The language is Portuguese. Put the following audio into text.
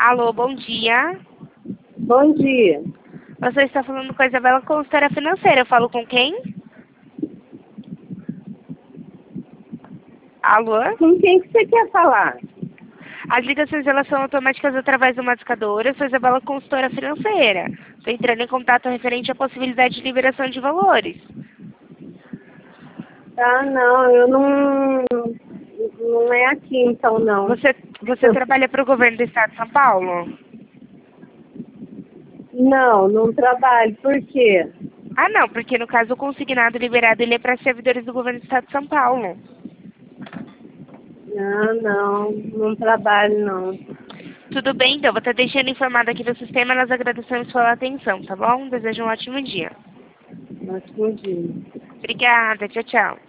Alô, bom dia. Bom dia. Você está falando com a Isabela, consultora financeira. Eu falo com quem? Alô? Com quem que você quer falar? As ligações elas são automáticas através de uma discadora. Eu sou a Isabela, consultora financeira. Estou entrando em contato referente à possibilidade de liberação de valores. Ah, não, eu não... Não é aqui, então, não. Você trabalha para o governo do estado de São Paulo? Não trabalho. Por quê? Ah, não, porque no caso o consignado liberado ele é para servidores do governo do estado de São Paulo. Ah, não trabalho, não. Tudo bem, então. Vou estar deixando informado aqui do sistema. Nós agradecemos pela atenção, tá bom? Desejo um ótimo dia. Ótimo dia. Obrigada. Tchau, tchau.